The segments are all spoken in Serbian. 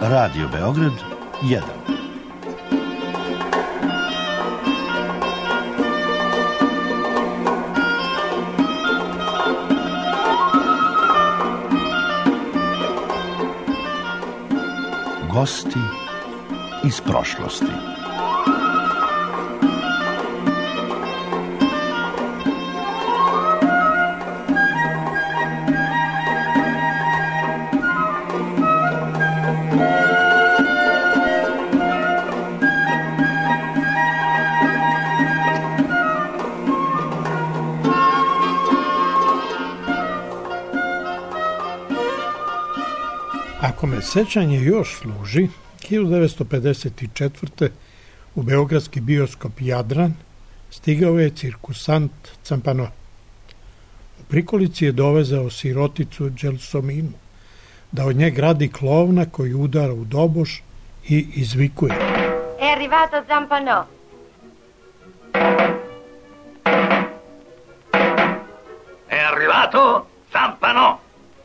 Radio Beograd 1. Gosti iz prošlosti. Ako me sećanje još služi, 1954. u beogradski bioskop Jadran stigao je cirkusant Campano. U prikolici je dovezao siroticu Gelsominu, da od nje gradi klovna koji udara u doboš i izvikuje: È arrivato Zampano. È arrivato Zampano.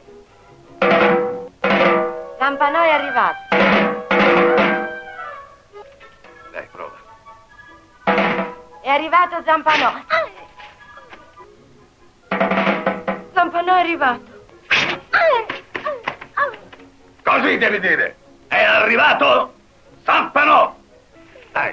Zampano è arrivato. Dai, prova. È arrivato Zampano. Zampano è arrivato. Così devi dire. È arrivato Zampano. Dai.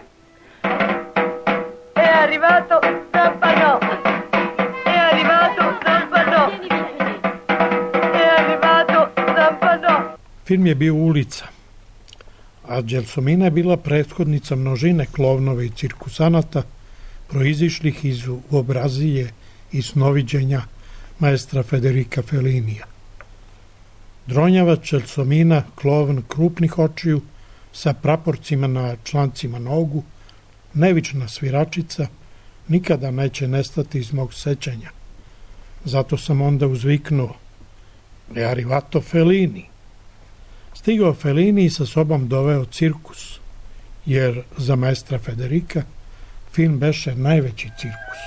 È arrivato Zampano. È arrivato Zampano. È arrivato Zampano. Film je bio Ulica, a Gelsomina je bila prethodnica množine klovnova i cirkusanata proizišlih iz uobrazije i snoviđenja maestra Federica Fellinija. Dronjavac Gelsomina, klovn krupnih očiju, sa praporcima na člancima nogu, nevična sviračica, nikada neće nestati iz mog sećanja. Zato sam onda uzviknuo: È arrivato Fellini. Stigao Fellini i sa sobom doveo cirkus, jer za maestra Federica film beše najveći cirkus.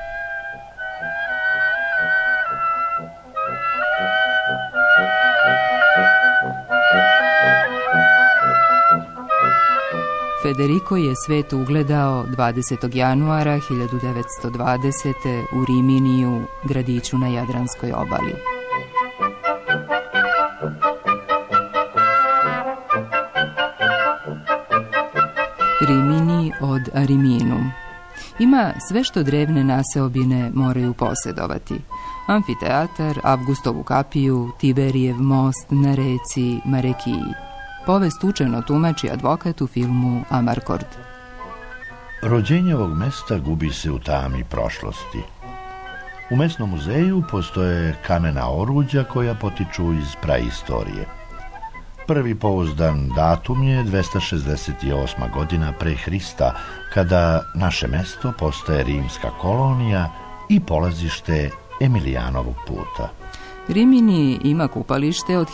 Federico je svet ugledao 20. januara 1920. u Riminiju, gradiću na Jadranskoj obali. Rimini od Ariminum. Ima sve što drevne naseobine moraju posjedovati. Amfiteatar, Avgustovu kapiju, Tiberijev most na reci Marekiji. Povest učeno tumači advokat u filmu Amarcord. Rođenje ovog mesta gubi se u tami prošlosti. U mesnom muzeju postoje kamena oruđa koja potiču iz praistorije. Prvi pouzdan datum je 268. godina pre Hrista, kada naše mesto postaje rimska kolonija i polazište Emilijanovog puta. Rimini ima kupalište od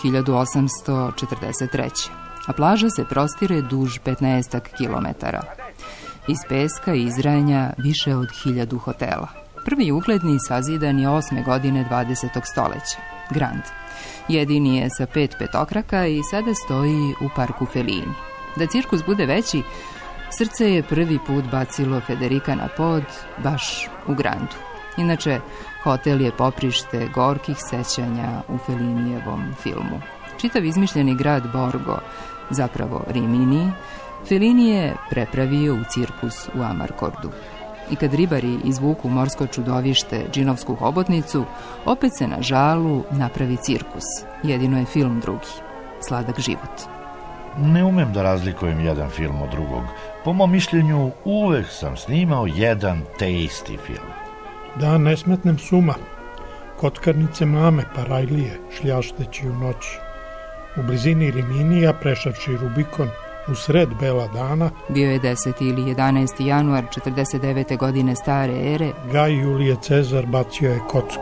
1843. a plaža se prostire duž 15 kilometara. Iz peska i izranja više od 1000 hotela. Prvi ugledni sazidan je 8. godine 20. stoljeća, Grand. Jedini je sa 5 petokraka i sada stoji u parku Fellini. Da cirkus bude veći, srce je prvi put bacilo Federica na pod, baš u Grandu. Inače, hotel je poprište gorkih sećanja u Fellinijevom filmu. Čitav izmišljeni grad Borgo, zapravo Rimini, Fellini je prepravio u cirkus u Amarcordu. I kad ribari izvuku morsko čudovište, džinovsku hobotnicu, opet se na žalu napravi cirkus. Jedino je film drugi, Sladak život. Ne umem da razlikujem jedan film od drugog. Po mom mišljenju, uvek sam snimao jedan te isti film. Da ne smetnem suma. Kockarnice mame Parajlije, šljašteći u noći. U blizini Riminija, prešavši Rubikon, u sred bela dana, bio je 10. ili 11. januar 49. godine stare ere, Gaj Julije Cezar bacio je kocku.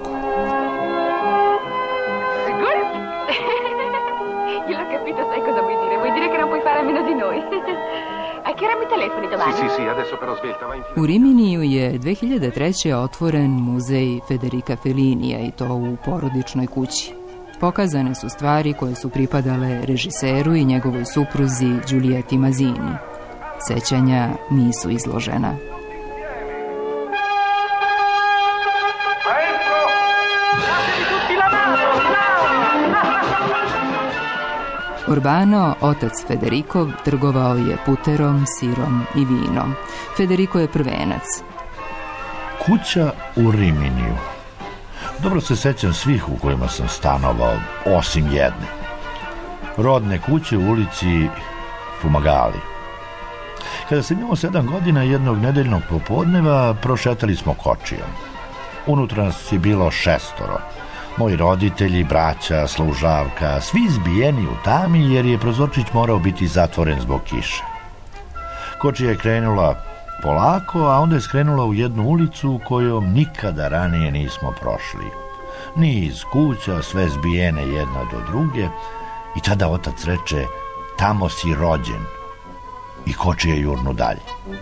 Io l'ho capito, sai cosa vuoi dire? Vuoi dire che non puoi fare a meno di noi? A che ora mi telefoni domani? Sì, adesso però svelta, va in fila. U Riminiju je 2003. otvoren muzej Federica Fellinija i to u porodičnoj kući. Pokazane su stvari koje su pripadale režiseru i njegovoj supruzi Giulieti Mazzini. Sećanja nisu izložena. Urbano, otac Federikov, trgovao je puterom, sirom i vinom. Federico je prvenac. Kuća u Riminiju. Dobro se sećam svih u kojima sam stanovao, osim jedne. Rodne kuće u ulici Fumagali. Kada sam imao 7 godina, jednog nedeljnog popodneva prošetali smo kočijom. Unutra nas je bilo 6. Moji roditelji, braća, služavka, svi zbijeni u tami jer je prozorčić morao biti zatvoren zbog kiše. Kočija je krenula polako, a onda je skrenula u jednu ulicu kojom nikada ranije nismo prošli. Niz kuća, sve zbijene jedna do druge, i tada otac reče: tamo si rođen, i kočija jurnu dalje.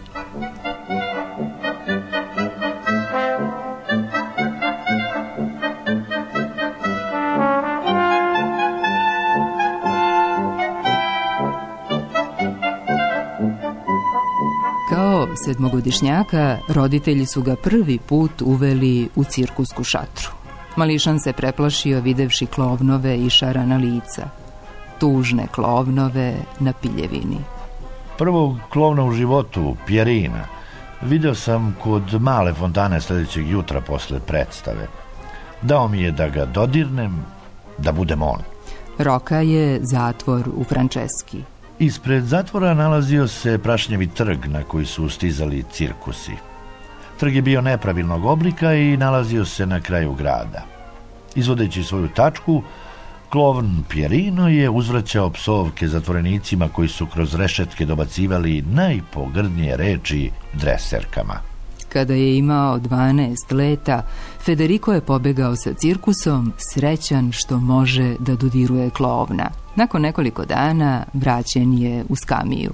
Kao 7-godišnjaka, roditelji su ga prvi put uveli u cirkusku šatru. Mališan se preplašio videvši klovnove i šarana lica. Tužne klovnove na piljevini. Prvog klovna u životu, Pjerina, video sam kod male fontane sljedećeg jutra posle predstave. Dao mi je da ga dodirnem, da budem on. Roka je zatvor u Franceski. Ispred zatvora nalazio se Prašnjevi trg na koji su stizali cirkusi. Trg je bio nepravilnog oblika i nalazio se na kraju grada. Izvodeći svoju tačku, klovn Pjerino je uzvraćao psovke zatvorenicima koji su kroz rešetke dobacivali najpogrdnije reči dreserkama. Kada je imao 12 leta, Federico je pobegao sa cirkusom, srećan što može da dodiruje klovna. Nakon nekoliko dana vraćen je u Skamiju.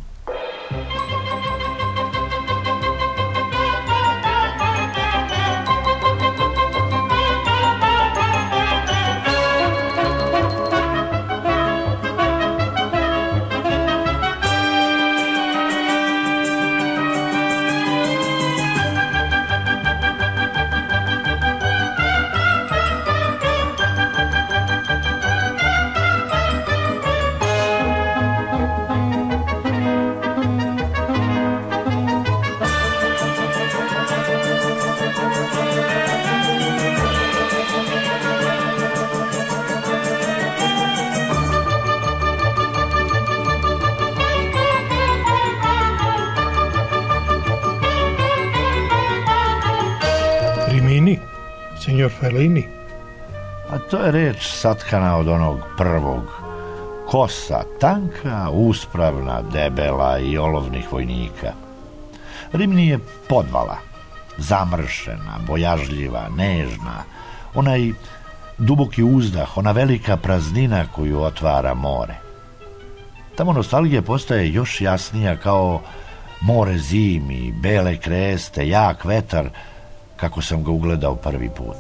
Rimini, senjor Fellini. A to je reč satkana od onog prvog. Kosa tanka, uspravna, debela i olovnih vojnika. Rimini je podvala, zamršena, bojažljiva, nežna, onaj duboki uzdah, ona velika praznina koju otvara more. Tamo nostalgija postaje još jasnija kao more zimi, bele kreste, jak vetar, kako sam ga ugledao prvi put.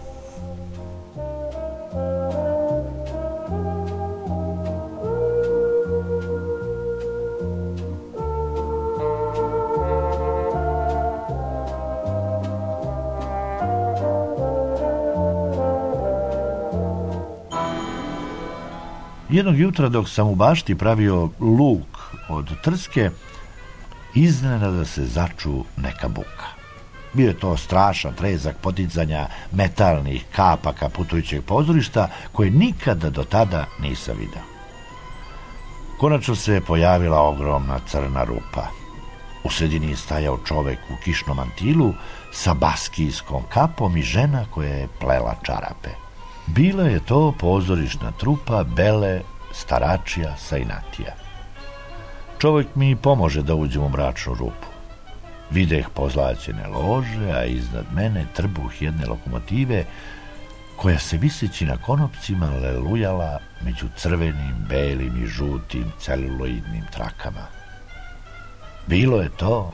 Jednog jutra dok sam u bašti pravio luk od trske, iznenada se začu neka buka. Bio je to strašan trezak poticanja metalnih kapaka putujućeg pozorišta koje nikada do tada nisam video. Konačno se pojavila ogromna crna rupa. U sredini je stajao čovek u kišnom mantilu sa baskijskom kapom i žena koja je plela čarape. Bila je to pozorišna trupa Bele Staračija Sainatija. Čovek mi pomože da uđem u mračnu rupu. Videh pozlaćene lože, a iznad mene trbuh jedne lokomotive koja se viseći na konopcima lelujala među crvenim, belim i žutim celuloidnim trakama. Bilo je to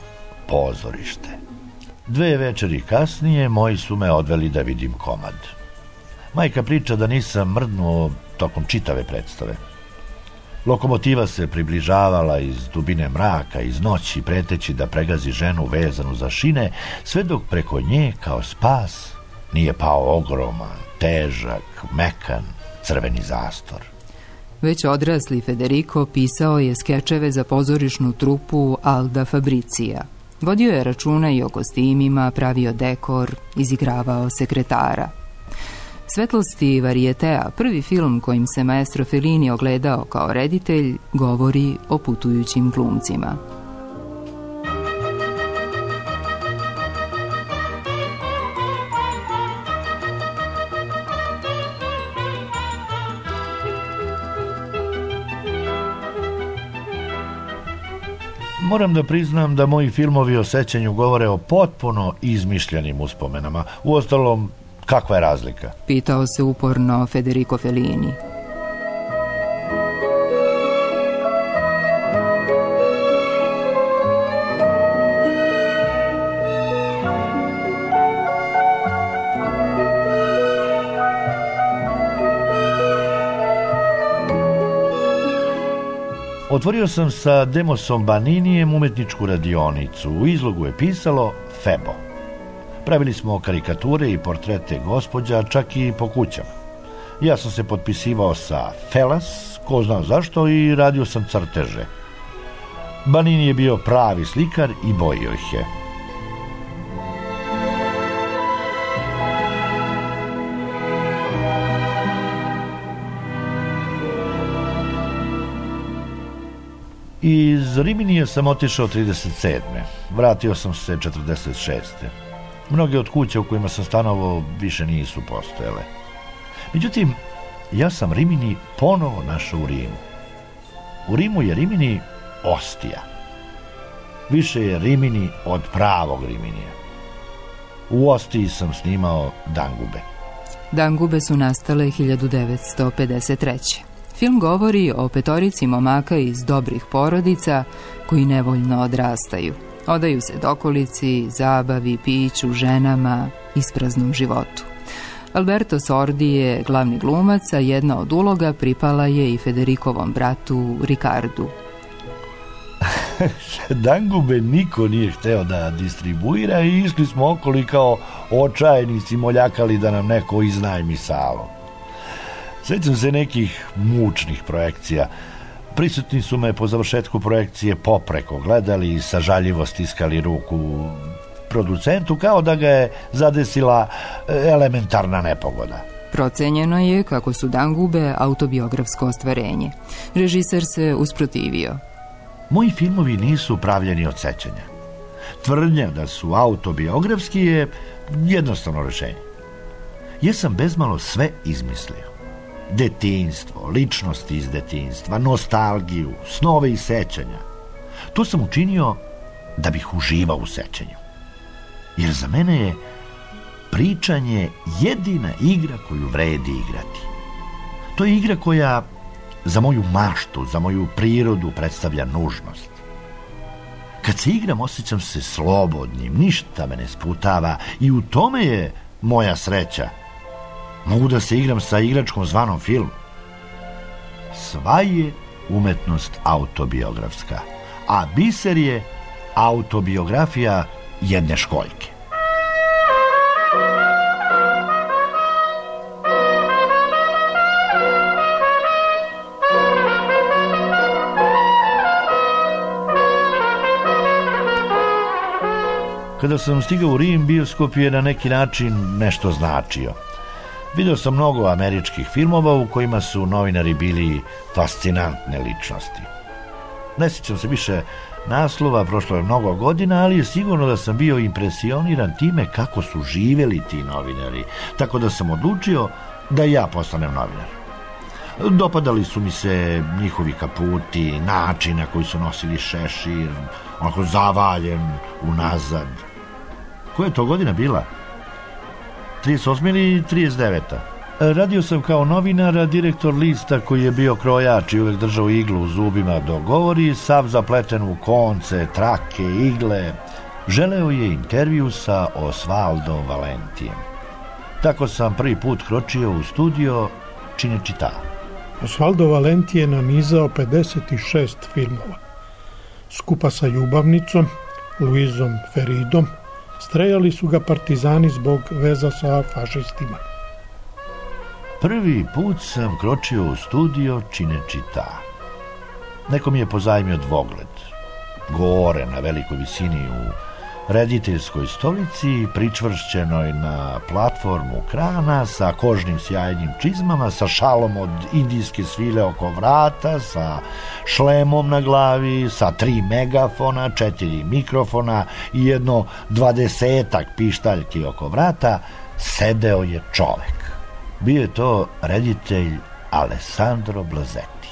pozorište. 2 večeri kasnije moji su me odveli da vidim komad. Majka priča da nisam mrdnuo tokom čitave predstave. Lokomotiva se približavala iz dubine mraka, iz noći, preteći da pregazi ženu vezanu za šine, sve dok preko nje, kao spas, nije pao ogroman, težak, mekan, crveni zastor. Već odrasli Federico pisao je skečeve za pozorišnu trupu Alda Fabricija. Vodio je računa i o kostimima, pravio dekor, izigravao sekretara. Svetlosti varijetea, prvi film kojim se maestro Fellini ogledao kao reditelj, govori o putujućim glumcima. Moram da priznam da moji filmovi o sećanju govore o potpuno izmišljenim uspomenama. Uostalom, kakva je razlika? Pitao se uporno Federico Fellini. Otvorio sam sa Demosom Baninijem umetničku radionicu. U izlogu je pisalo Febo. Pravili smo karikature i portrete gospođa, čak i po kućama. Ja sam se potpisivao sa Felas, ko zna zašto, i radio sam crteže. Banini je bio pravi slikar i bojio ih je. Iz Riminije sam otišao 37. Vratio sam se 46. Mnoge od kuća u kojima sam stanovao više nisu postojale. Međutim, ja sam Rimini ponovo našao u Rimu. U Rimu je Rimini ostija. Više je Rimini od pravog Riminija. U Ostiji sam snimao Dangube. Dangube su nastale 1953. Film govori o petorici momaka iz dobrih porodica koji nevoljno odrastaju. Odaju se dokolici, zabavi, piću, ženama, ispraznom životu. Alberto Sordi je glavni glumac, a jedna od uloga pripala je i Federikovom bratu Ricardu. Dangube niko nije hteo da distribuira i išli smo okoli kao očajnici, moljakali da nam neko iznajmi salon. Sjećam se nekih mučnih projekcija. Prisutni su me po završetku projekcije popreko gledali i sažaljivo stiskali ruku producentu kao da ga je zadesila elementarna nepogoda. Procenjeno je kako su Dangube autobiografsko ostvarenje. Režiser se usprotivio. Moji filmovi nisu pravljeni od sećanja. Tvrdnja da su autobiografski je jednostavno rešenje. Ja sam bezmalo sve izmislio. Detinjstvo, ličnosti iz detinjstva, nostalgiju, snove i sećanja. To sam učinio da bih uživao u sećanju. Jer za mene je pričanje jedina igra koju vredi igrati. To je igra koja za moju maštu, za moju prirodu predstavlja nužnost. Kad se igram, osjećam se slobodnim, ništa me ne sputava i u tome je moja sreća. Mogu da se igram sa igračkom zvanom film. Sva je umetnost autobiografska, a biser je autobiografija jedne školjke. Kada sam stigao u Rim, bioskop je na neki način nešto značio. Vidio sam mnogo američkih filmova u kojima su novinari bili fascinantne ličnosti. Ne sjećam se više naslova, prošlo je mnogo godina, ali je sigurno da sam bio impresioniran time kako su živjeli ti novinari, tako da sam odlučio da ja postanem novinar. Dopadali su mi se njihovi kaputi, način na koji su nosili šešir, onako zavaljen unazad. Koja je to godina bila? 38 ili 39. Radio sam kao novinar, a direktor lista koji je bio krojač i uvek držao iglu u zubima dok govori, sav zapleten u konce, trake, igle, želeo je intervju sa Osvaldom Valentijem. Tako sam prvi put kročio u studio Cinecittà. Osvaldo Valenti je nanizao 56 filmova. Skupa sa ljubavnicom, Luizom Feridom, strejali su ga partizani zbog veza sa fašistima. Prvi put sam kročio u studio Cinecittà. Neko mi je pozajmio dvogled. Gore na velikoj visini u rediteljskoj stolici, pričvršćenoj na platformu krana, sa kožnim sjajnim čizmama, sa šalom od indijske svile oko vrata, sa šlemom na glavi, sa 3 megafona, 4 mikrofona i jedno 20 pištaljki oko vrata, sedeo je čovek. Bio je to reditelj Alessandro Blasetti.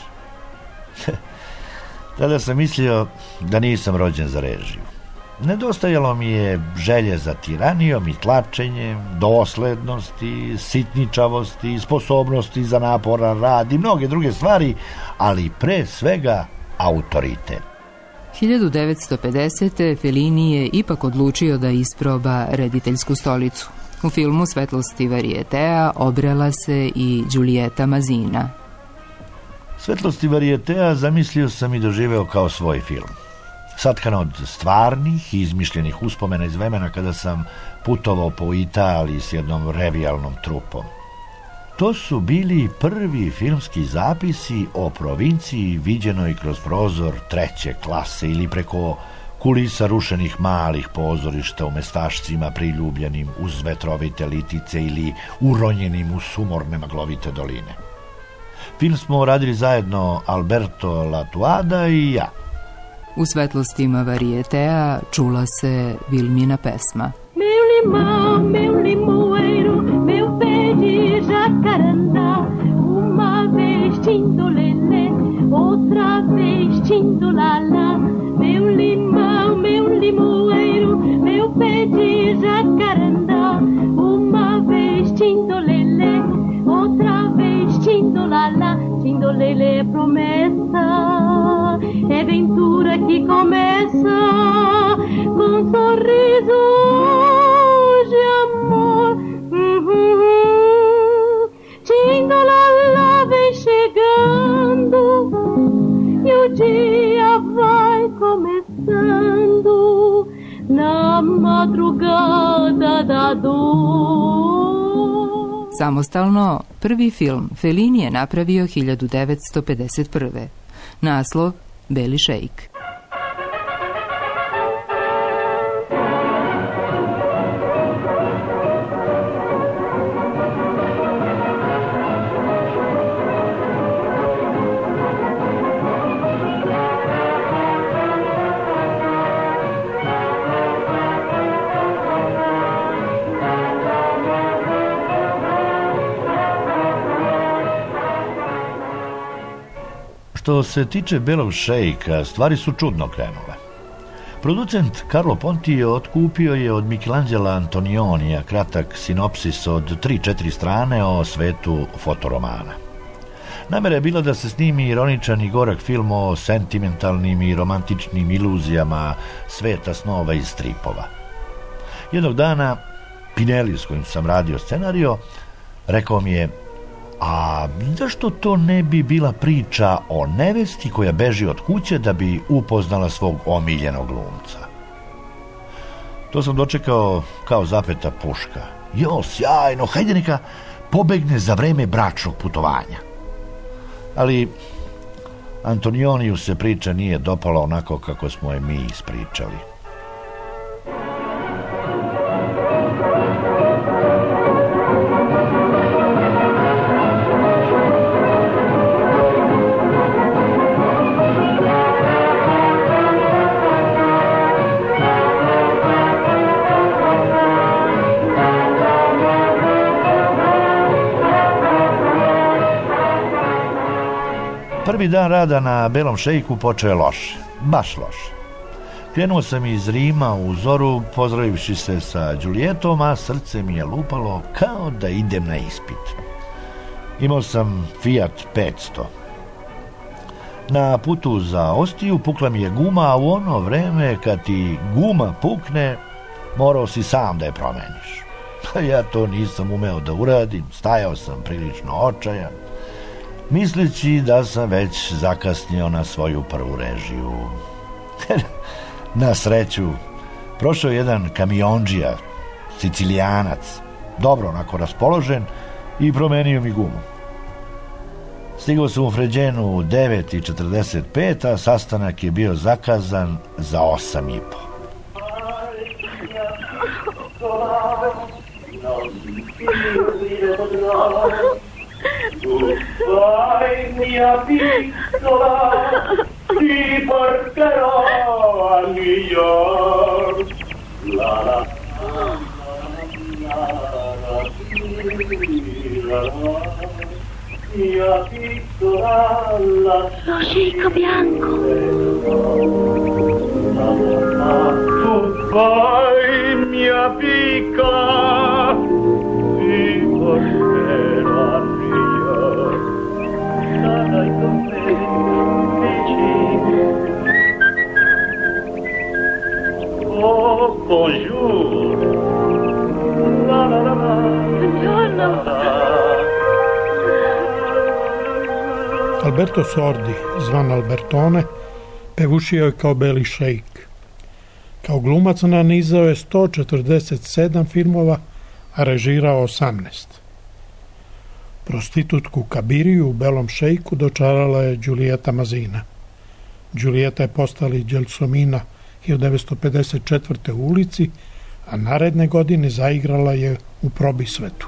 Tada sam mislio da nisam rođen za režiju. Nedostajalo mi je želje za tiranijom i tlačenjem, doslednosti, sitničavosti, sposobnosti za naporan rad i mnoge druge stvari, ali pre svega autoritet. 1950. Fellini je ipak odlučio da isproba rediteljsku stolicu. U filmu Svetlosti varijetea obrela se i Giulietta Mazzina. Svetlosti varijetea zamislio sam i doživeo kao svoj film. Satkan od stvarnih i izmišljenih uspomena iz vremena kada sam putovao po Italiji s jednom revijalnom trupom. To su bili prvi filmski zapisi o provinciji viđenoj kroz prozor 3. klase ili preko kulisa rušenih malih pozorišta u mestašcima priljubljenim uz vetrovite litice ili uronjenim u sumorne maglovite doline. Film smo radili zajedno Alberto Latuada i ja. U svetlostima varijetea čula se Vilmina pesma. Meu limão, meu limoeiro, meu pé de jacarandá, uma vez tindolele, outra vez tindolala. Meu limão, meu limoeiro, meu pé de jacarandá, uma vez tindolele, outra vez tindolala. Tindolele é promessa, é ventura que começa com sorriso de amor. Tindolala vem chegando e o dia vai começando na madrugada da dor. Samostalno, prvi film Fellini je napravio 1951. Naslov Beli šejk. Što se tiče Belog šejka, stvari su čudno krenule. Producent Carlo Ponti otkupio je od Michelangela Antonionija kratak sinopsis od 3-4 strane o svetu fotoromana. Namera je bila da se snimi ironičan i gorak film o sentimentalnim i romantičnim iluzijama sveta snova iz stripova. Jednog dana Pinelli, s kojim sam radio scenario, rekao mi je: a zašto to ne bi bila priča o nevesti koja beži od kuće da bi upoznala svog omiljenog glumca? To sam dočekao kao zapeta puška. Jo, sjajno, hajde neka pobegne za vreme bračnog putovanja. Ali Antonioniju se priča nije dopala onako kako smo je mi ispričali. Prvi dan rada na Belom šejku počeo je loše, baš loše. Krenuo sam iz Rima u zoru, pozdravivši se sa Giulietom, a srce mi je lupalo kao da idem na ispit. Imao sam Fiat 500. Na putu za Ostiju pukla mi je guma, a u ono vreme kad ti guma pukne, morao si sam da je promeniš. Ja to nisam umeo da uradim, stajao sam prilično očajan, misleći da sam već zakasnio na svoju prvu režiju. Na sreću, prošao jedan kamiondžija, Sicilijanac, dobro onako raspoložen, i promenio mi gumu. Stigao sam u Fređenu u 9:45, a sastanak je bio zakazan za 8:30. Vai mia piccola, ti porterò a New York. La la mia piccola, Rosico bianco. Tu vai mia piccola, ti porterò a New York. Sarai con me vicino. Oh, bonjour. La la la la. Buongiorno. Alberto Sordi, zvan Albertone, pevušio je kao beli šejk. Kao glumac nanizao je 147 filmova, a režirao 18. Prostitutku Kabiriju u belom šejku dočarala je Giulietta Mazina. Giulietta je postali Gelsomina 1954. u Ulici, a naredne godine zaigrala je u Probisvetu.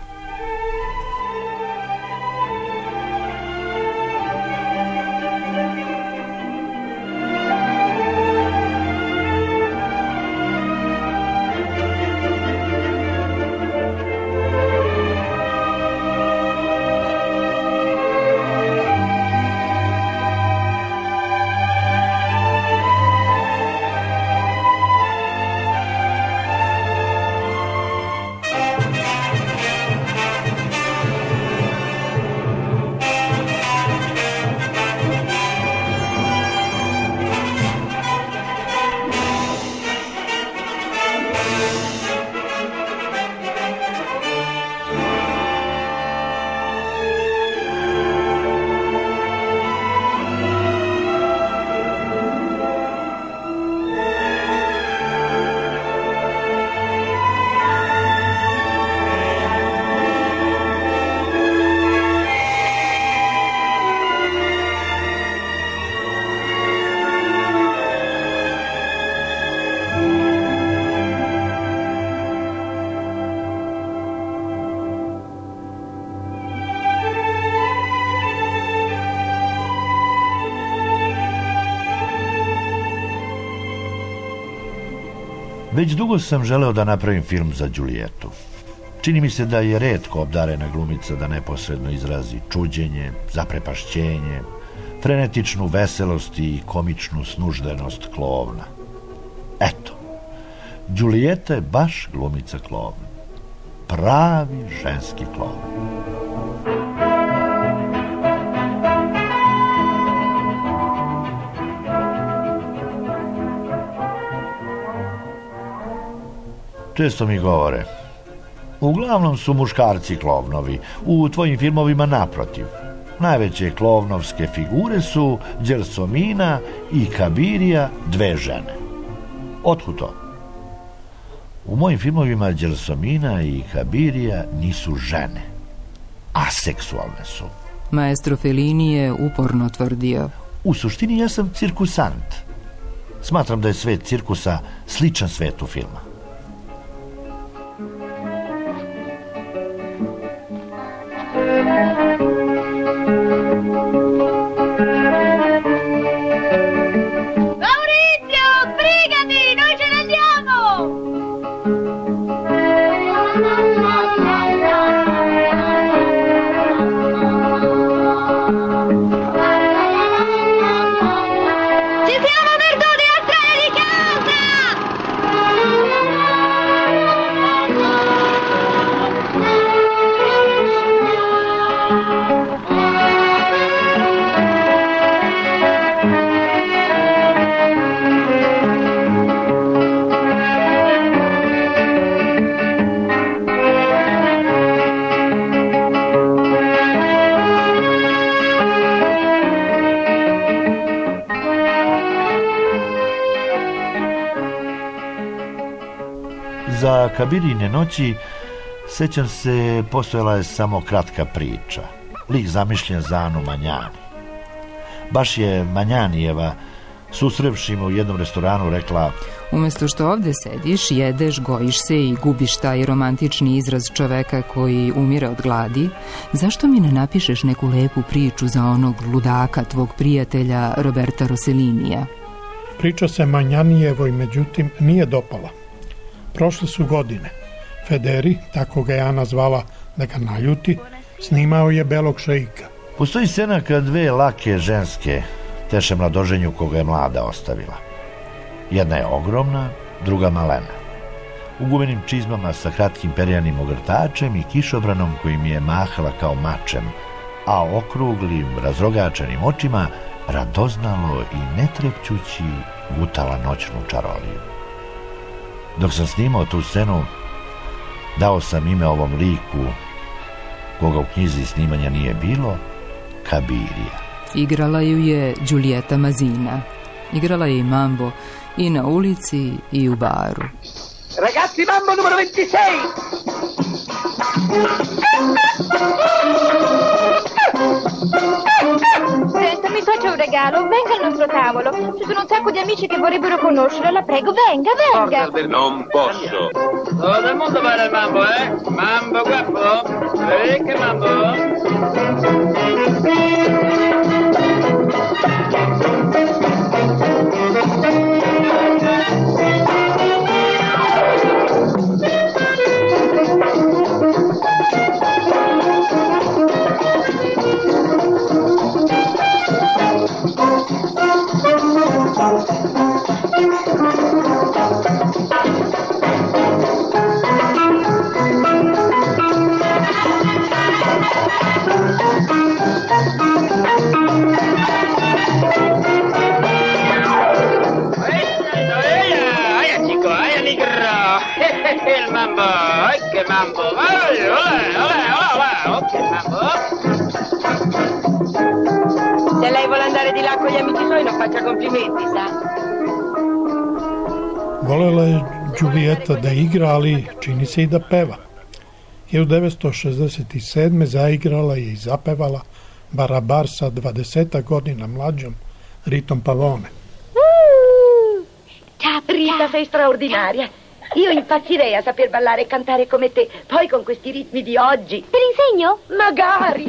Već dugo sam želeo da napravim film za Giulietu. Čini mi se da je retko obdarena glumica da neposredno izrazi čuđenje, zaprepašćenje, frenetičnu veselost i komičnu snuždenost klovna. Eto, Giulieta je baš glumica klovna. Pravi ženski klovn. Često mi govore, uglavnom su muškarci klovnovi, u tvojim filmovima naprotiv. Najveće klovnovske figure su Gelsomina i Kabirija, dve žene. Otkud to? U mojim filmovima Gelsomina i Kabirija nisu žene, aseksualne su. Maestro Fellini je uporno tvrdio: u suštini ja sam cirkusant. Smatram da je svet cirkusa sličan svetu filma. Maurizio, sbrigati, noi ce ne andiamo! Ci siamo perduti la strada di casa! Za Kabirine noći, sećam se, postojala je samo kratka priča. Lik zamišljen za Anu Manjani. Baš je Manjanijeva, susrevši me u jednom restoranu, rekla: umjesto što ovdje sediš, jedeš, gojiš se i gubiš taj romantični izraz čoveka koji umire od gladi, zašto mi ne napišeš neku lepu priču za onog ludaka, tvog prijatelja Roberta Rossellinija? Priča se Manjanijevoj, međutim, nije dopala. Prošle su godine. Federi, tako ga je Ana zvala da ga naljuti, snimao je Belog šeika. Postoji scena kad dve lake ženske teše mladoženju koga je mlada ostavila. Jedna je ogromna, druga malena. U gumenim čizmama sa kratkim perjanim ogrtačem i kišobranom kojim je mahala kao mačem, a okruglim, razrogačenim očima radoznalo i netrepćući gutala noćnu čaroliju. Dok sam snimao tu scenu, dao sam ime ovom liku, koga u knjizi snimanja nije bilo, Kabirija. Igrala ju je Giulietta Masina. Igrala je i Mambo i na ulici i u baru. Ragazzi, Mambo numero 26! Senta, mi faccia un regalo, venga al nostro tavolo. Ci sono un sacco di amici che vorrebbero conoscerla, la prego, venga, venga. Non posso. Todo el mundo para el Mambo, ¿eh? Mambo guapo. Che Mambo? Il Mambo, che Mambo, olè, che Mambo. Se lei vuole andare di là con gli amici suoi non faccia complimenti, sa? Volela je Giulietta da igra, ali čini se i da peva. 1967. zaigrala je i zapevala Barabar sa 20 godina mlađom Ritom Pavone. Rita, sei straordinaria. Io impazzirei a saper ballare e cantare come te, poi con questi ritmi di oggi. Te li insegno? Magari.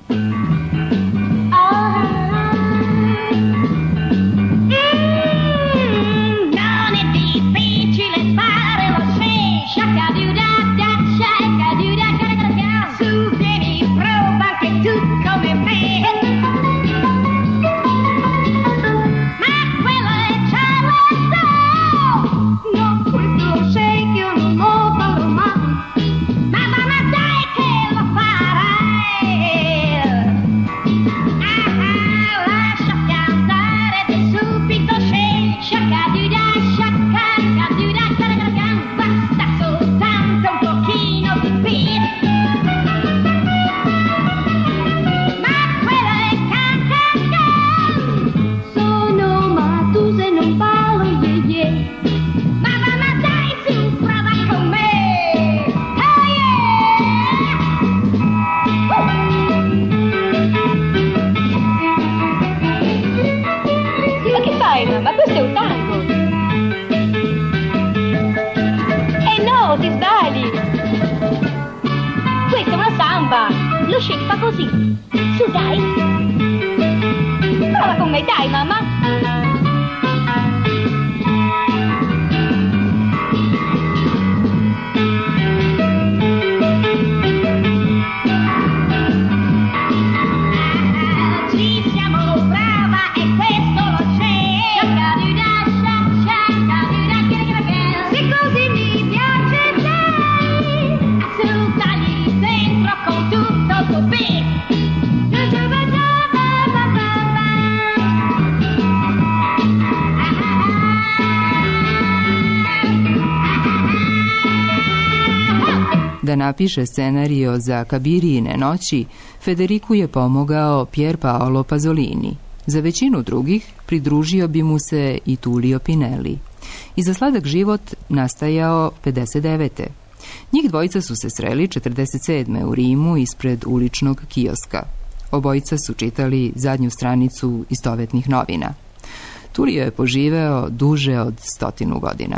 Non è difficile fare lo sci, sciacca-diu-da-da, sciacca-diu-da-da-da-da. Su, vieni, prova anche tu come me. Lo scegli fa così. Su, dai. Prova con me, dai, mamma. Ci siamo, brava, e questo lo c'è. Se così mi piace, dai. Su, dagli dentro con tutto tuo beat. Da napiše scenario za Kabirijine noći, Federiku je pomogao Pier Paolo Pasolini. Za većinu drugih pridružio bi mu se i Tullio Pinelli. I Za sladak život nastajao 59. Njih dvojica su se sreli 47. u Rimu ispred uličnog kioska. Obojica su čitali zadnju stranicu istovetnih novina. Tullio je poživeo duže od 100 godina.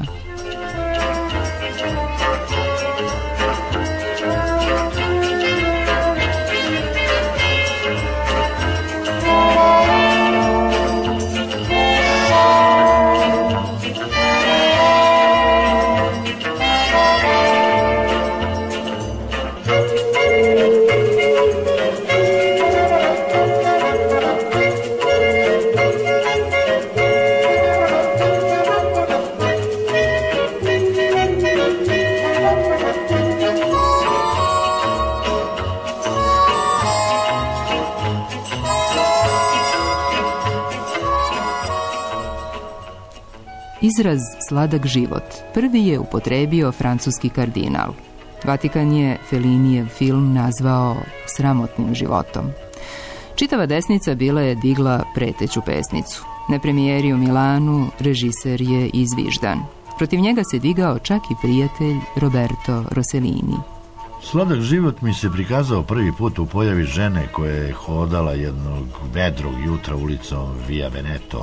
Izraz sladak život prvi je upotrebio francuski kardinal. Vatikan je Fellinijev film nazvao sramotnim životom. Čitava desnica bila je digla preteću pesnicu. Na premijeri u Milanu režiser je izviždan. Protiv njega se digao čak i prijatelj Roberto Rossellini. Sladak život mi se prikazao prvi put u pojavi žene koja je hodala jednog vedrog jutra ulicom Via Veneto,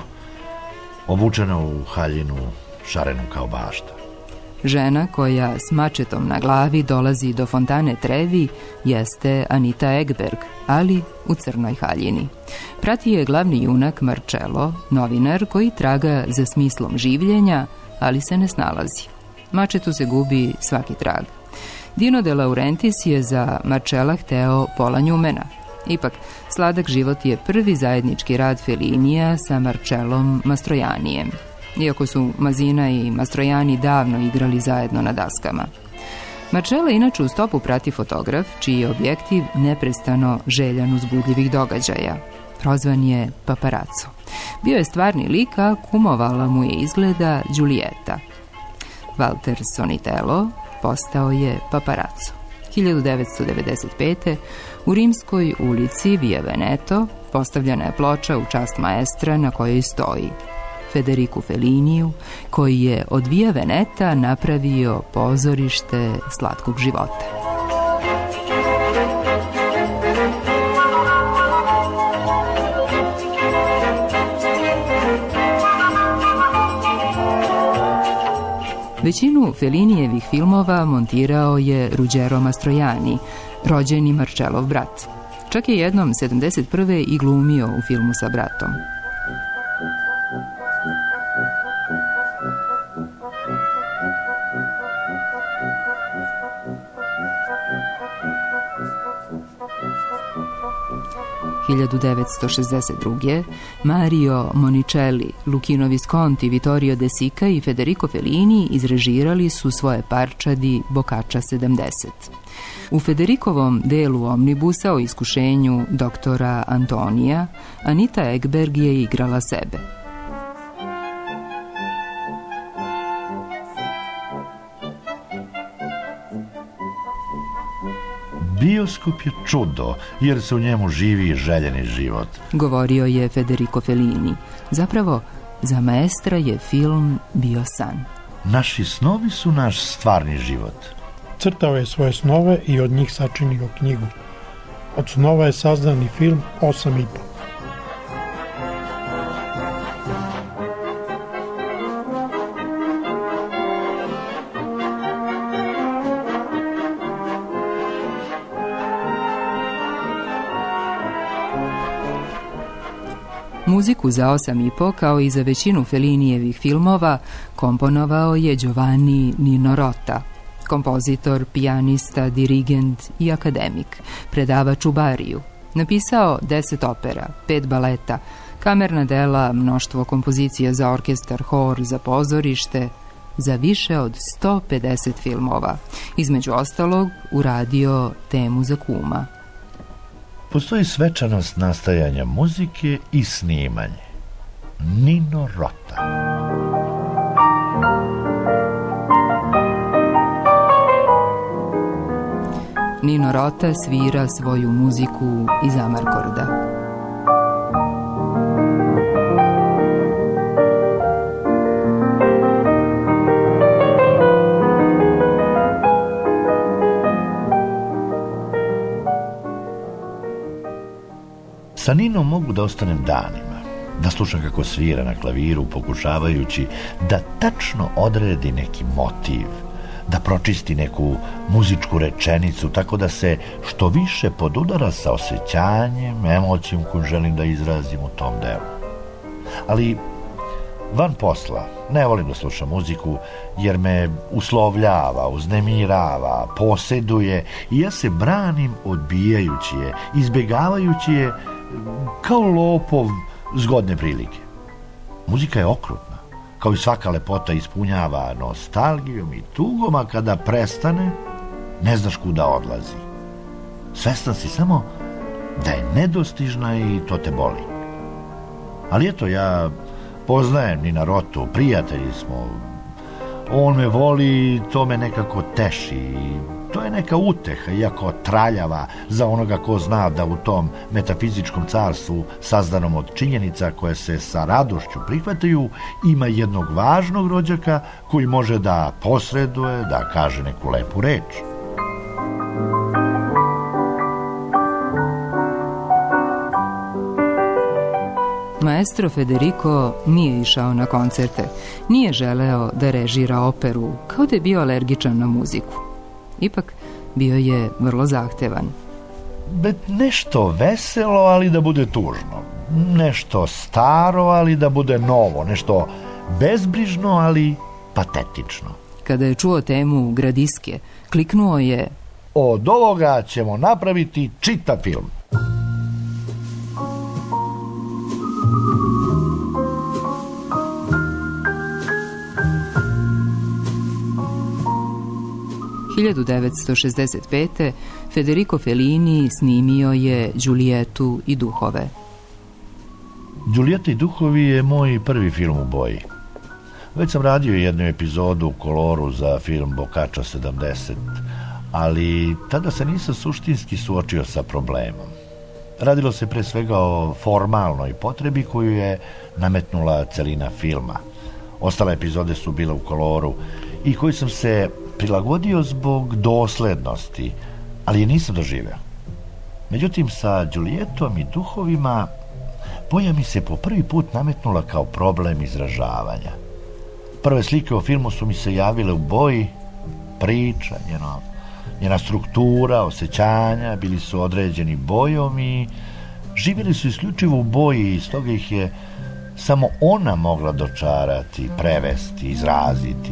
obučena u haljinu šarenu kao bašta. Žena koja s mačetom na glavi dolazi do fontane Trevi jeste Anita Ekberg, ali u crnoj haljini. Prati je glavni junak Marcello, novinar koji traga za smislom življenja, ali se ne snalazi. Mačetu se gubi svaki trag. Dino De Laurentiis je za Marcella hteo pola njumena. Ipak, Sladak život je prvi zajednički rad Fellinija sa Marcellom Mastrojanijem, iako su Mazina i Mastrojani davno igrali zajedno na daskama. Marcella inače u stopu prati fotograf, čiji je objektiv neprestano željan uzbudljivih događaja. Prozvan je paparazzo. Bio je stvarni lik, a kumovala mu je izgleda Giulietta. Walter Sonitello postao je paparazzo. 1995. u rimskoj ulici Via Veneto postavljena je ploča u čast maestra na kojoj stoji Federiku Felliniju, koji je od Via Veneta napravio pozorište slatkog života. Većinu Fellinijevih filmova montirao je Ruggero Mastrojani, rođeni Marcellov brat. Čak je jednom 71. i glumio u filmu sa bratom. (1962) Mario Monicelli, Luchino Visconti, Vittorio De Sica i Federico Fellini izrežirali su svoje parčadi Boccaccia 70. U Federikovom delu Omnibusa o iskušenju doktora Antonija, Anita Ekberg je igrala sebe. Bioskop je čudo, jer se u njemu živi željeni život, govorio je Federico Fellini. Zapravo, za maestra je film bio san. Naši snovi su naš stvarni život. Crtao je svoje snove i od njih sačinio knjigu. Od snova je sazdan i film 8,5. Muziku za 8,5, kao i za većinu Fellinijevih filmova, komponovao je Giovanni Nino Rota, kompozitor, pijanista, dirigent i akademik, predavač u Bariju. Napisao 10 opera, 5 baleta, kamerna dela, mnoštvo kompozicija za orkestar, hor, za pozorište, za više od 150 filmova. Između ostalog, uradio temu za Kuma. Postoji svečanost nastajanja muzike i snimanje. Nino Rota. Nino Rota svira svoju muziku iz Amarkorda. Sa Ninom mogu da ostanem danima, da slušam kako svira na klaviru, pokušavajući da tačno odredi neki motiv, da pročisti neku muzičku rečenicu, tako da se što više podudara sa osjećanjem, emocijom koju želim da izrazim u tom delu. Ali van posla ne volim da slušam muziku, jer me uslovljava, uznemirava, poseduje i ja se branim odbijajući je, izbjegavajući je kao lopov zgodne prilike. Muzika je okrutna, kao i svaka lepota ispunjava nostalgijom i tugom, a kada prestane, ne znaš kuda odlazi. Svestan si samo da je nedostižna i to te boli. Ali eto, ja poznajem Nina Rotu, prijatelji smo, on me voli, to me nekako teši. To je neka uteha, iako traljava za onoga ko zna da u tom metafizičkom carstvu, sazdanom od činjenica koje se sa radošću prihvataju, ima jednog važnog rođaka koji može da posreduje, da kaže neku lepu reč. Maestro Federico nije išao na koncerte, nije želeo da režira operu, kao da je bio alergičan na muziku. Ipak, bio je vrlo zahtevan. Nešto veselo, ali da bude tužno. Nešto staro, ali da bude novo. Nešto bezbrižno, ali patetično. Kada je čuo temu Gradiske, kliknuo je: od ovoga ćemo napraviti čitav film. – 1965. Federico Fellini snimio je Đuljetu i duhove. Đuljeta i duhovi je moj prvi film u boji. Već sam radio jednu epizodu u koloru za film Boccaccio 70, ali tada se nisam suštinski suočio sa problemom. Radilo se pre svega o formalnoj potrebi koju je nametnula celina filma. Ostale epizode su bile u koloru i koji sam se prilagodio zbog doslednosti, ali je nisam doživeo. Međutim, sa Đuljetom i duhovima boja mi se po prvi put nametnula kao problem izražavanja. Prve slike o filmu su mi se javile u boji, priča, njena struktura, osjećanja bili su određeni bojom i živjeli su isključivo u boji i stoga ih je samo ona mogla dočarati, prevesti, izraziti.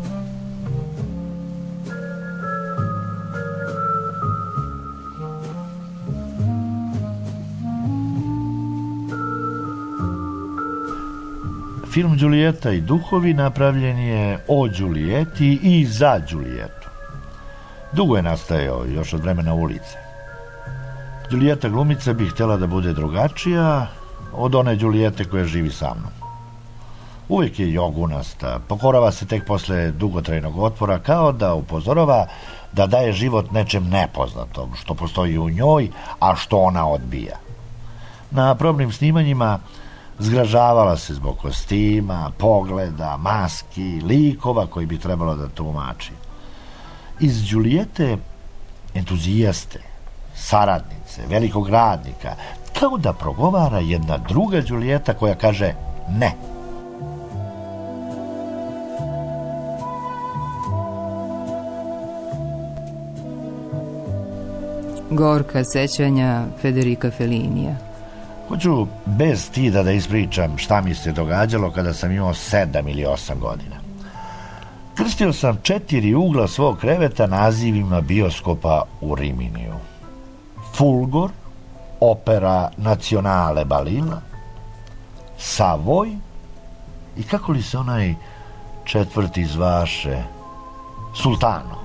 Film Đuljeta i duhovi napravljen je o Đuljeti i za Đuljetu. Dugo je nastajao, još od vremena ulice. Đuljeta glumica bi htjela da bude drugačija od one Đuljete koja živi sa mnom. Uvijek je jogunasta, pokorava se tek posle dugotrajnog otvora, kao da upozorava da daje život nečem nepoznatom, što postoji u njoj, a što ona odbija. Na probnim snimanjima zgražavala se zbog kostima, pogleda, maski, likova koji bi trebalo da tumači. Iz Đuljete entuzijaste, saradnice, velikog radnika, kao da progovara jedna druga Đuljeta koja kaže ne. Gorka sećanja Federica Fellinija. Hoću bez stida da ispričam šta mi se događalo kada sam imao 7 ili 8 godina. Krstio sam 4 ugla svog kreveta nazivima bioskopa u Riminiju. Fulgor, Opera Nazionale Balilla, Savoj i kako li se onaj četvrti zvaše, Sultano.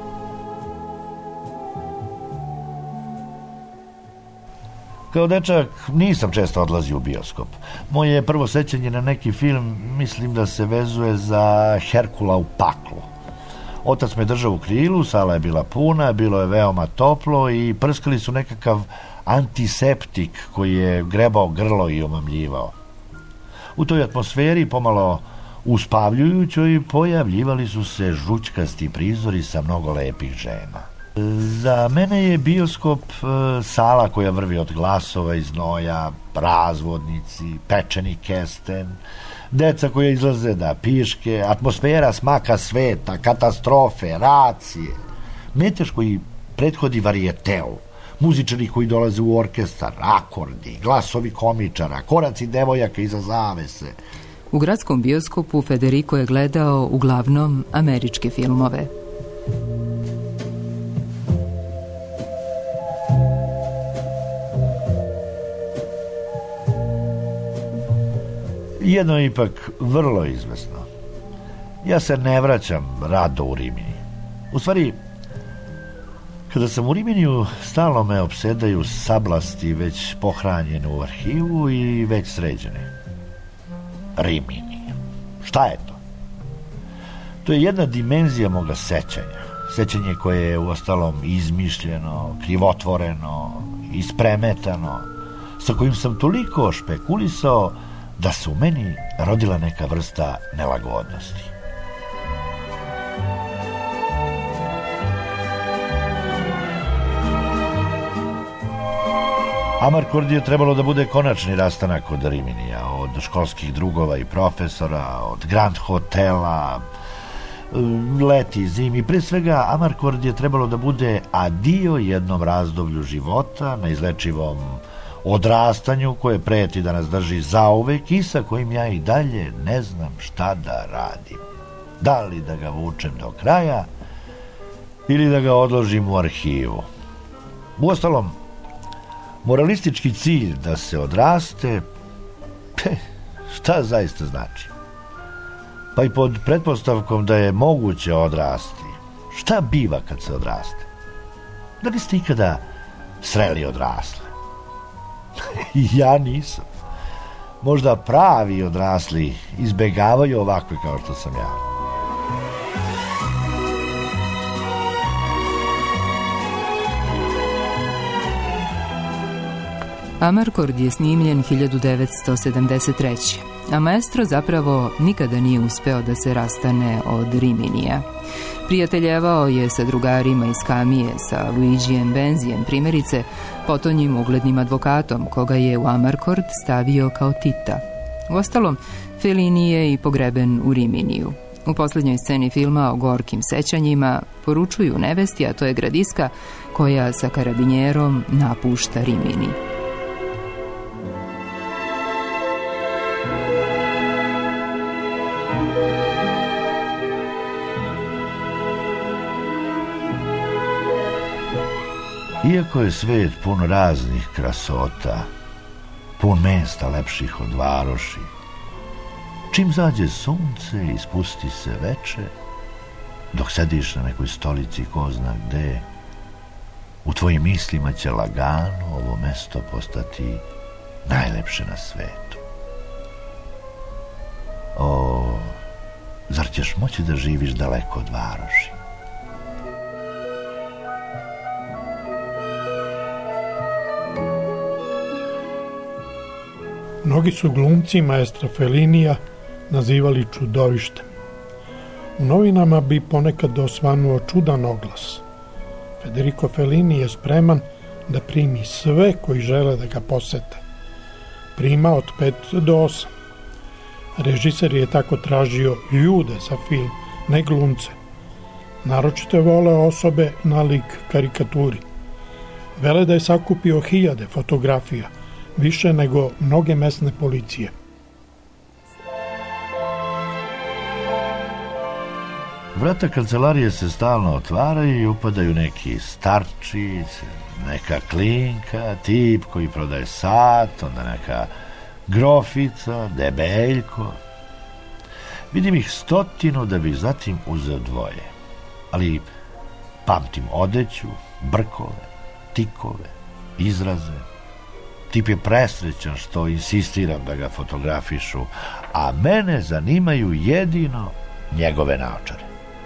Kao dečak nisam često odlazio u bioskop. Moje prvo sećanje na neki film mislim da se vezuje za Herkula u paklu. Otac me držao u krilu, sala je bila puna, bilo je veoma toplo i prskali su nekakav antiseptik koji je grebao grlo i omamljivao. U toj atmosferi, pomalo uspavljujućoj, pojavljivali su se žućkasti prizori sa mnogo lepih žena. Za mene je bioskop sala koja vrvi od glasova i znoja, razvodnici, pečeni kesten, deca koja izlaze da piške, atmosfera smaka sveta, katastrofe, racije, metež koji prethodi varijeteu, muzičari koji dolaze u orkestar, akordi, glasovi komičara, koraci devojaka iza zavese. U gradskom bioskopu Federico je gledao uglavnom američke filmove. Jedno je ipak vrlo izvesno. Ja se ne vraćam rado u Rimini. U stvari, kada sam u Riminiju, stalno me opsedaju sablasti već pohranjene u arhivu i već sređene. Rimini. Šta je to? To je jedna dimenzija moga sećanja. Sećanje koje je uostalom izmišljeno, krivotvoreno, ispremetano, sa kojim sam toliko špekulisao da se u meni rodila neka vrsta nelagodnosti. Amarkord je trebalo da bude konačni rastanak od Riminija, od školskih drugova i profesora, od Grand Hotela, leti, zimi. Pre svega, Amarkord je trebalo da bude adio jednom razdoblju života, neizlečivom odrastanju koje preti da nas drži zauvek i sa kojim ja i dalje ne znam šta da radim. Da li da ga vučem do kraja ili da ga odložim u arhivu. Uostalom, moralistički cilj da se odraste, šta zaista znači? Pa i pod pretpostavkom da je moguće odrasti, šta biva kad se odraste? Da li ste ikada sreli odrasle? Ja nisam. Možda pravi odrasli izbegavaju ovakve kao što sam ja. Amarkord je snimljen 1973. A maestro zapravo nikada nije uspeo da se rastane od Riminija. Prijateljevao je sa drugarima iz Kamije, sa Luigijem Benzijem primjerice, potonjim uglednim advokatom, koga je u Amarkord stavio kao Tita. Uostalom, Fellini je i pogreben u Riminiju. U posljednjoj sceni filma o gorkim sećanjima poručuju nevesti, a to je gradiska koja sa karabinjerom napušta Rimini. Iako je svet pun raznih krasota, pun mesta lepših od varoši, čim zađe sunce i spusti se veče, dok sediš na nekoj stolici ko zna gde, u tvojim mislima će lagano ovo mesto postati najlepše na svetu. O, zar ćeš moći da živiš daleko od varoši? Mnogi su glumci maestra Fellinija nazivali čudovištem. U novinama bi ponekad osvanuo čudan oglas. Federico Fellini je spreman da primi sve koji žele da ga posete. Prima od 5 do 8. Režiser je tako tražio ljude za film, ne glumce. Naročito je voleo osobe na lik karikaturi. Vele da je sakupio 1000 fotografija, više nego mnoge mesne policije. Vrata kancelarije se stalno otvaraju i upadaju neki starčić, neka klinka, tip koji prodaje sat, onda neka grofica, debeljko. Vidim ih 100 da bih zatim uzeo 2. Ali pamtim odeću, brkove, tikove, izraze. Tip je presrećan što insistiram da ga fotografišu, a mene zanimaju jedino njegove naočare.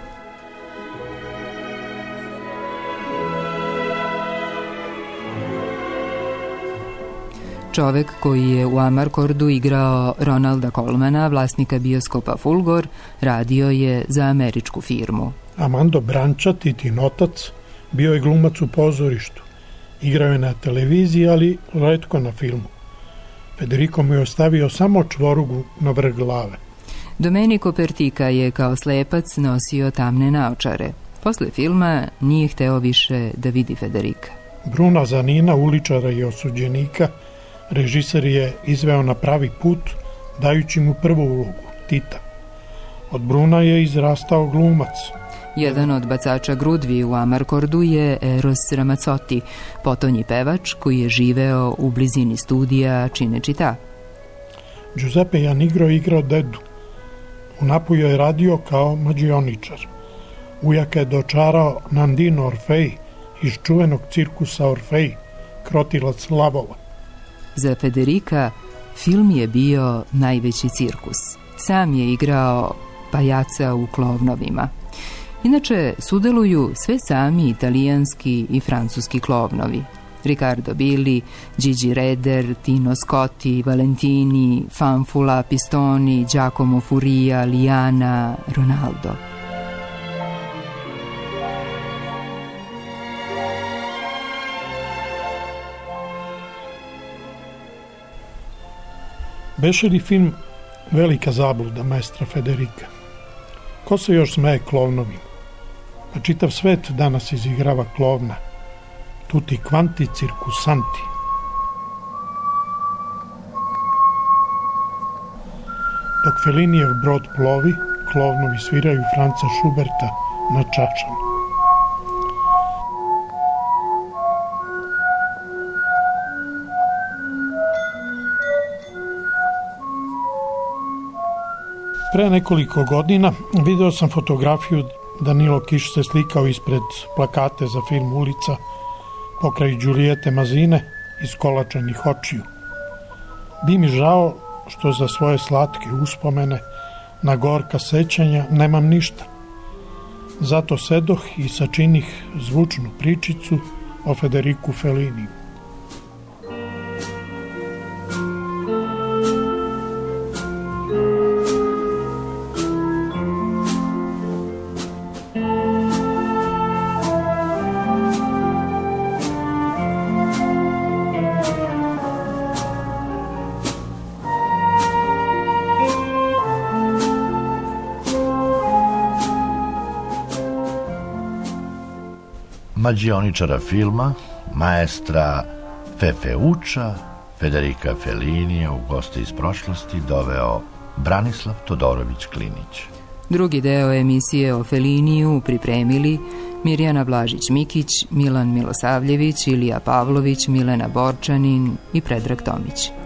Čovek koji je u Amarkordu igrao Ronalda Colmana, vlasnika bioskopa Fulgor, radio je za američku firmu. Amando Branča, Titin otac, Bio je glumac u pozorištu. Igrao je na televiziji, ali retko na filmu. Federico mu je ostavio samo čvorugu na vrh glave. Domenico Pertica je kao slepac nosio tamne naočare. Posle filma nije hteo više da vidi Federica. Bruna Zanina, uličara i osuđenika, režiser je izveo na pravi put, dajući mu prvu ulogu, Tita. Od Bruna je izrastao glumac. Jedan od bacača grudvi u Amarkordu je Eros Ramazzotti, potonji pevač koji je živeo u blizini studija Cinecittà. Giuseppe Janigro je igrao dedu. U Napuju je radio kao mađioničar. Ujaka je dočarao Nandino Orfej iz čuvenog cirkusa Orfej, krotilac lavova. Za Federica film je bio najveći cirkus. Sam je igrao pajaca u klovnovima. Inače, sudeluju sve sami italijanski i francuski klovnovi. Riccardo Billi, Gigi Reder, Tino Scotti, Valentini, Fanfula, Pistoni, Giacomo Furia, Liana, Ronaldo. Beše li film velika zabluda maestra Federica? Ko se još smeje klovnovima? Pa čitav svet danas izigrava klovna. Tutti quanti circusanti. Dok Fellinijev brod plovi, klovnovi sviraju Franca Schuberta na čačama. Pre nekoliko godina video sam fotografiju Danilo Kiš se slikao ispred plakate za film Ulica pokraj Đulijete Mazine iskolačenih očiju. Bi mi žao što za svoje slatke uspomene na gorka sećanja nemam ništa. Zato sedoh i sačinih zvučnu pričicu o Federiku Felliniju. Mađioničara filma, maestra Fefeuča, Federica Fellinija u goste iz prošlosti doveo Branislav Todorović Klinić. Drugi deo emisije o Felliniju pripremili Mirjana Blažić-Mikić, Milan Milosavljević, Ilija Pavlović, Milena Borčanin i Predrag Tomić.